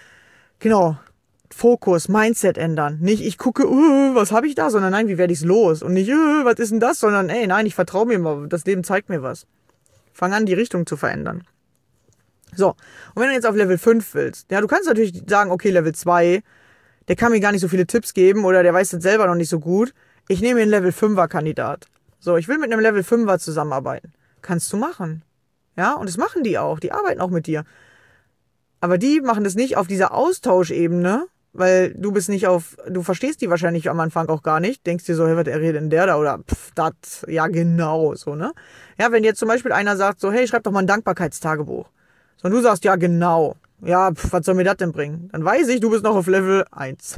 Genau. Fokus, Mindset ändern. Nicht, ich gucke, uh, was habe ich da, sondern nein, wie werde ich es los? Und nicht, uh, was ist denn das? Sondern, ey, nein, ich vertraue mir mal, das Leben zeigt mir was. Fang an, die Richtung zu verändern. So, und wenn du jetzt auf Level fünf willst, ja, du kannst natürlich sagen, okay, Level zwei, der kann mir gar nicht so viele Tipps geben oder der weiß das selber noch nicht so gut. Ich nehme einen Level fünfer Kandidat. So, ich will mit einem Level fünfer zusammenarbeiten. Kannst du machen. Ja, und das machen die auch. Die arbeiten auch mit dir. Aber die machen das nicht auf dieser Austauschebene, weil du bist nicht auf, du verstehst die wahrscheinlich am Anfang auch gar nicht. Denkst dir so, hey, was redet denn der da? Oder, pff, das, ja genau, so, ne? Ja, wenn jetzt zum Beispiel einer sagt so, hey, schreib doch mal ein Dankbarkeitstagebuch. So, und du sagst, ja genau. Ja, pff, was soll mir das denn bringen? Dann weiß ich, du bist noch auf Level eins.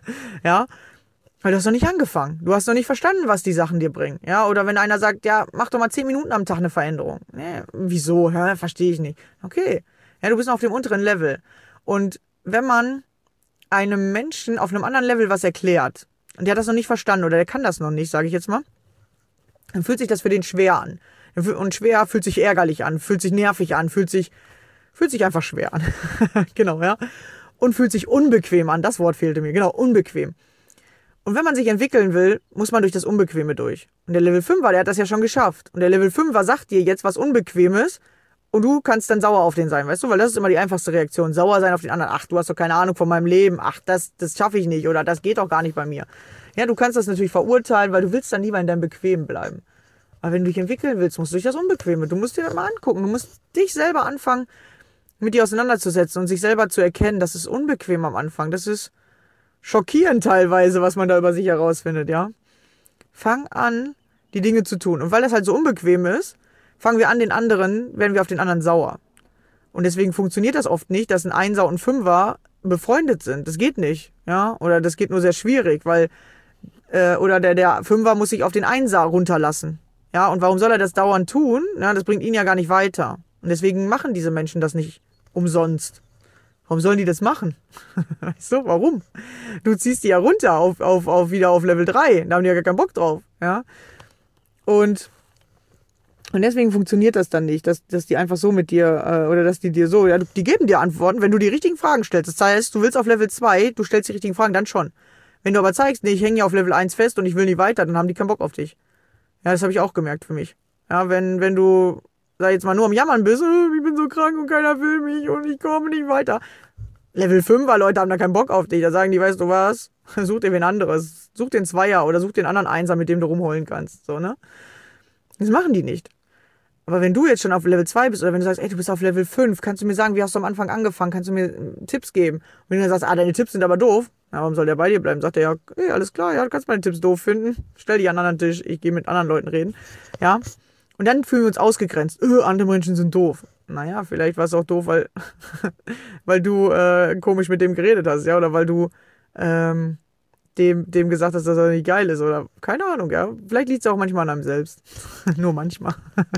Ja, weil du hast noch nicht angefangen. Du hast noch nicht verstanden, was die Sachen dir bringen. Ja, oder wenn einer sagt, ja, mach doch mal zehn Minuten am Tag eine Veränderung. Nee, wieso? Ja, verstehe ich nicht. Okay. Ja, du bist noch auf dem unteren Level. Und wenn man einem Menschen auf einem anderen Level was erklärt, und der hat das noch nicht verstanden oder der kann das noch nicht, sage ich jetzt mal, dann fühlt sich das für den schwer an. Und schwer fühlt sich ärgerlich an, fühlt sich nervig an, fühlt sich, fühlt sich einfach schwer an. Genau, ja. Und fühlt sich unbequem an. Das Wort fehlte mir. Genau, unbequem. Und wenn man sich entwickeln will, muss man durch das Unbequeme durch. Und der Level fünfer, der hat das ja schon geschafft. Und der Level fünfer sagt dir jetzt was Unbequemes und du kannst dann sauer auf den sein, weißt du? Weil das ist immer die einfachste Reaktion. Sauer sein auf den anderen. Ach, du hast doch keine Ahnung von meinem Leben. Ach, das, das schaffe ich nicht oder das geht doch gar nicht bei mir. Ja, du kannst das natürlich verurteilen, weil du willst dann lieber in deinem Bequem bleiben. Aber wenn du dich entwickeln willst, musst du durch das Unbequeme. Du musst dir das mal angucken. Du musst dich selber anfangen, mit dir auseinanderzusetzen und sich selber zu erkennen. Das ist unbequem am Anfang. Das ist schockierend teilweise, was man da über sich herausfindet, ja. Fang an, die Dinge zu tun. Und weil das halt so unbequem ist, fangen wir an, den anderen, werden wir auf den anderen sauer. Und deswegen funktioniert das oft nicht, dass ein Einser und ein Fünfer befreundet sind. Das geht nicht, ja. Oder das geht nur sehr schwierig, weil, äh, oder der, der Fünfer muss sich auf den Einser runterlassen. Ja, und warum soll er das dauernd tun? Ja, das bringt ihn ja gar nicht weiter. Und deswegen machen diese Menschen das nicht umsonst. Warum sollen die das machen? Weißt du, warum? Du ziehst die ja runter auf, auf, auf wieder auf Level drei. Da haben die ja gar keinen Bock drauf. Ja? Und, und deswegen funktioniert das dann nicht, dass, dass die einfach so mit dir, äh, oder dass die dir so, ja, die geben dir Antworten, wenn du die richtigen Fragen stellst. Das heißt, du willst auf Level zwei, du stellst die richtigen Fragen, dann schon. Wenn du aber zeigst, nee, ich hänge ja auf Level eins fest und ich will nie weiter, dann haben die keinen Bock auf dich. Ja, das habe ich auch gemerkt für mich. Ja, wenn, wenn du, sag jetzt mal, nur am Jammern bist, ich bin so krank und keiner will mich und ich komme nicht weiter. Level fünfer Leute haben da keinen Bock auf dich. Da sagen die, weißt du was, such dir wen anderes. Such den Zweier oder such den anderen Einser, mit dem du rumholen kannst. So, ne? Das machen die nicht. Aber wenn du jetzt schon auf Level zwei bist oder wenn du sagst, ey, du bist auf Level fünf, kannst du mir sagen, wie hast du am Anfang angefangen? Kannst du mir Tipps geben? Und wenn du dann sagst, ah, deine Tipps sind aber doof, na, warum soll der bei dir bleiben? Sagt er, ja, ey, alles klar, ja, du kannst meine Tipps doof finden. Stell dich an einen anderen Tisch, ich gehe mit anderen Leuten reden. Ja. Und dann fühlen wir uns ausgegrenzt. Öh, andere Menschen sind doof. Naja, vielleicht war es auch doof, weil, weil du äh, komisch mit dem geredet hast, ja, oder weil du ähm, dem, dem gesagt hast, dass er nicht geil ist, oder keine Ahnung, ja. Vielleicht liegt es auch manchmal an einem selbst. Nur manchmal.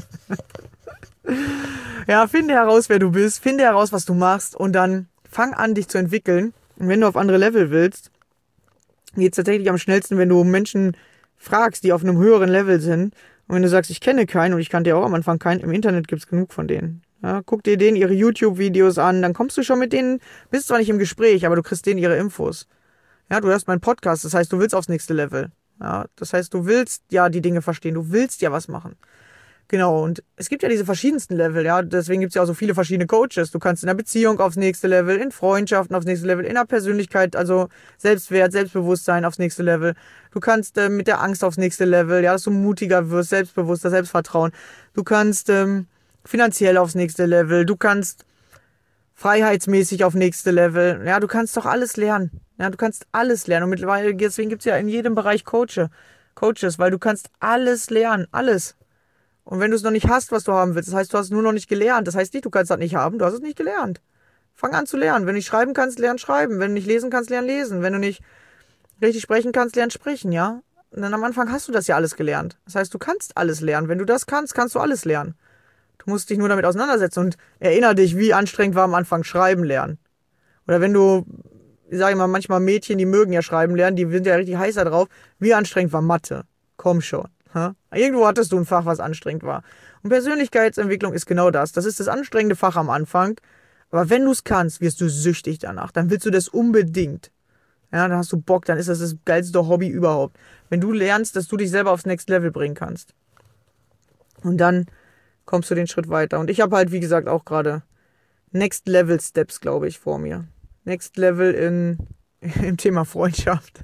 Ja, finde heraus, wer du bist, finde heraus, was du machst und dann fang an, dich zu entwickeln. Und wenn du auf andere Level willst, geht es tatsächlich am schnellsten, wenn du Menschen fragst, die auf einem höheren Level sind. Und wenn du sagst, ich kenne keinen und ich kannte ja auch am Anfang keinen, im Internet gibt es genug von denen. Ja, guck dir denen ihre YouTube-Videos an, dann kommst du schon mit denen, bist zwar nicht im Gespräch, aber du kriegst denen ihre Infos. Ja, du hörst meinen Podcast, das heißt, du willst aufs nächste Level. Ja, das heißt, du willst ja die Dinge verstehen, du willst ja was machen. Genau, und es gibt ja diese verschiedensten Level, ja, deswegen gibt es ja auch so viele verschiedene Coaches. Du kannst in der Beziehung aufs nächste Level, in Freundschaften aufs nächste Level, in der Persönlichkeit, also Selbstwert, Selbstbewusstsein aufs nächste Level. Du kannst äh, mit der Angst aufs nächste Level, ja, dass du mutiger wirst, selbstbewusster, Selbstvertrauen. Du kannst ähm, finanziell aufs nächste Level, du kannst freiheitsmäßig auf nächste Level. Ja, du kannst doch alles lernen. Ja, du kannst alles lernen. Und mittlerweile, deswegen gibt es ja in jedem Bereich Coache, Coaches, weil du kannst alles lernen, alles. Und wenn du es noch nicht hast, was du haben willst, das heißt, du hast es nur noch nicht gelernt. Das heißt nicht, du kannst das nicht haben, du hast es nicht gelernt. Fang an zu lernen. Wenn du nicht schreiben kannst, lern schreiben. Wenn du nicht lesen kannst, lern lesen. Wenn du nicht richtig sprechen kannst, lern sprechen, ja. Und dann am Anfang hast du das ja alles gelernt. Das heißt, du kannst alles lernen. Wenn du das kannst, kannst du alles lernen. Du musst dich nur damit auseinandersetzen und erinnere dich, wie anstrengend war am Anfang Schreiben lernen. Oder wenn du, ich sage mal, manchmal Mädchen, die mögen ja Schreiben lernen, die sind ja richtig heiß da drauf. Wie anstrengend war Mathe? Komm schon. Ha? Irgendwo hattest du ein Fach, was anstrengend war. Und Persönlichkeitsentwicklung ist genau das. Das ist das anstrengende Fach am Anfang. Aber wenn du es kannst, wirst du süchtig danach. Dann willst du das unbedingt. Ja, dann hast du Bock, dann ist das das geilste Hobby überhaupt. Wenn du lernst, dass du dich selber aufs Next Level bringen kannst. Und dann kommst du den Schritt weiter. Und ich habe halt, wie gesagt, auch gerade Next Level Steps, glaube ich, vor mir. Next Level in, im Thema Freundschaft.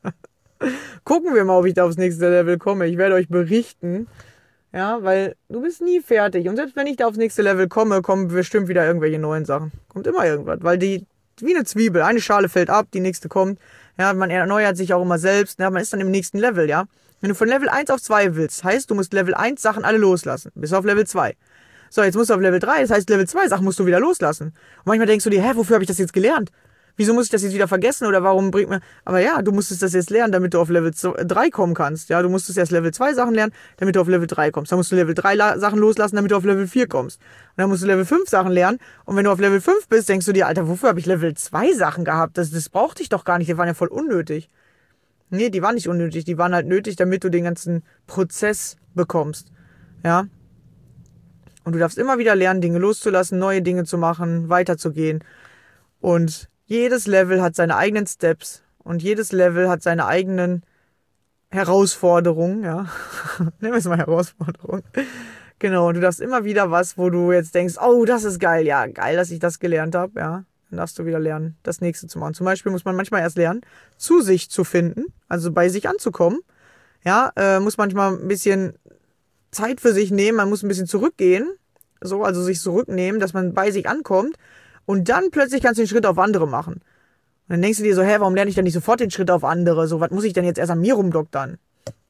Gucken wir mal, ob ich da aufs nächste Level komme. Ich werde euch berichten. Ja, weil du bist nie fertig. Und selbst wenn ich da aufs nächste Level komme, kommen bestimmt wieder irgendwelche neuen Sachen. Kommt immer irgendwas. Weil die, wie eine Zwiebel, eine Schale fällt ab, die nächste kommt. Ja, man erneuert sich auch immer selbst. Ja, man ist dann im nächsten Level, ja. Wenn du von Level eins auf zwei willst, heißt, du musst Level eins Sachen alle loslassen. Bis auf Level zwei. So, jetzt musst du auf Level drei, das heißt, Level zwei Sachen musst du wieder loslassen. Und manchmal denkst du dir, hä, wofür habe ich das jetzt gelernt? Wieso muss ich das jetzt wieder vergessen oder warum bringt mir... Aber ja, du musstest das jetzt lernen, damit du auf Level drei kommen kannst. Ja, du musstest erst Level zwei Sachen lernen, damit du auf Level drei kommst. Dann musst du Level drei La- Sachen loslassen, damit du auf Level vier kommst. Und dann musst du Level fünf Sachen lernen. Und wenn du auf Level fünf bist, denkst du dir, Alter, wofür habe ich Level zwei Sachen gehabt? Das, das brauchte ich doch gar nicht, die waren ja voll unnötig. Nee, die waren nicht unnötig, die waren halt nötig, damit du den ganzen Prozess bekommst. Ja. Und du darfst immer wieder lernen, Dinge loszulassen, neue Dinge zu machen, weiterzugehen. Und jedes Level hat seine eigenen Steps und jedes Level hat seine eigenen Herausforderungen, ja. Nehmen wir es mal Herausforderungen. Genau, und du darfst immer wieder was, wo du jetzt denkst, oh, das ist geil, ja, geil, dass ich das gelernt habe, ja. Dann darfst du wieder lernen, das nächste zu machen. Zum Beispiel muss man manchmal erst lernen, zu sich zu finden, also bei sich anzukommen. Ja, äh, muss manchmal ein bisschen Zeit für sich nehmen, man muss ein bisschen zurückgehen, so, also sich zurücknehmen, dass man bei sich ankommt. Und dann plötzlich kannst du den Schritt auf andere machen. Und dann denkst du dir so, hä, warum lerne ich dann nicht sofort den Schritt auf andere? So, was muss ich denn jetzt erst an mir rumdoktern?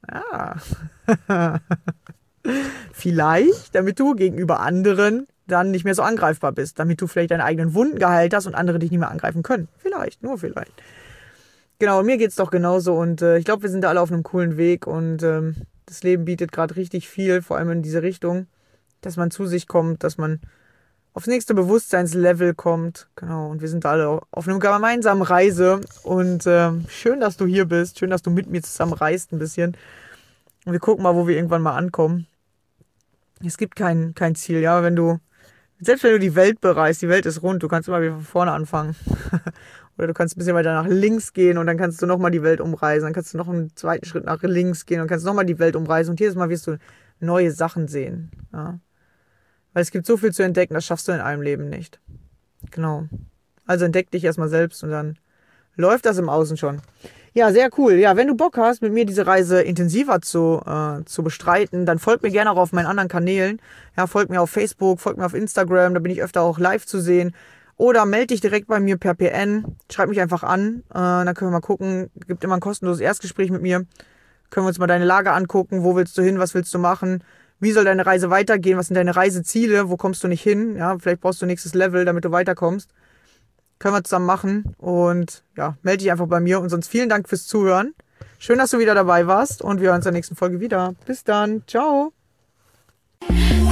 Ja. Vielleicht, damit du gegenüber anderen dann nicht mehr so angreifbar bist. Damit du vielleicht deine eigenen Wunden geheilt hast und andere dich nicht mehr angreifen können. Vielleicht, nur vielleicht. Genau, mir geht's doch genauso. Und äh, ich glaube, wir sind da alle auf einem coolen Weg. Und ähm, das Leben bietet gerade richtig viel, vor allem in diese Richtung, dass man zu sich kommt, dass man aufs nächste Bewusstseinslevel kommt. Genau, und wir sind alle auf einer gemeinsamen Reise. Und äh, schön, dass du hier bist. Schön, dass du mit mir zusammen reist ein bisschen. Und wir gucken mal, wo wir irgendwann mal ankommen. Es gibt kein, kein Ziel, ja. Wenn du, selbst wenn du die Welt bereist, die Welt ist rund, du kannst immer wieder von vorne anfangen. Oder du kannst ein bisschen weiter nach links gehen und dann kannst du nochmal die Welt umreisen. Dann kannst du noch einen zweiten Schritt nach links gehen und kannst nochmal die Welt umreisen. Und jedes Mal wirst du neue Sachen sehen, ja. Weil es gibt so viel zu entdecken, das schaffst du in einem Leben nicht. Genau. Also entdeck dich erstmal selbst und dann läuft das im Außen schon. Ja, sehr cool. Ja, wenn du Bock hast, mit mir diese Reise intensiver zu, äh, zu bestreiten, dann folg mir gerne auch auf meinen anderen Kanälen. Ja, folg mir auf Facebook, folg mir auf Instagram, da bin ich öfter auch live zu sehen. Oder melde dich direkt bei mir per P N. Schreib mich einfach an. Äh, dann können wir mal gucken. Gibt immer ein kostenloses Erstgespräch mit mir. Können wir uns mal deine Lage angucken. Wo willst du hin? Was willst du machen? Wie soll deine Reise weitergehen? Was sind deine Reiseziele? Wo kommst du nicht hin? Ja, vielleicht brauchst du nächstes Level, damit du weiterkommst. Können wir zusammen machen. Und ja, melde dich einfach bei mir. Und sonst vielen Dank fürs Zuhören. Schön, dass du wieder dabei warst. Und wir hören uns in der nächsten Folge wieder. Bis dann. Ciao.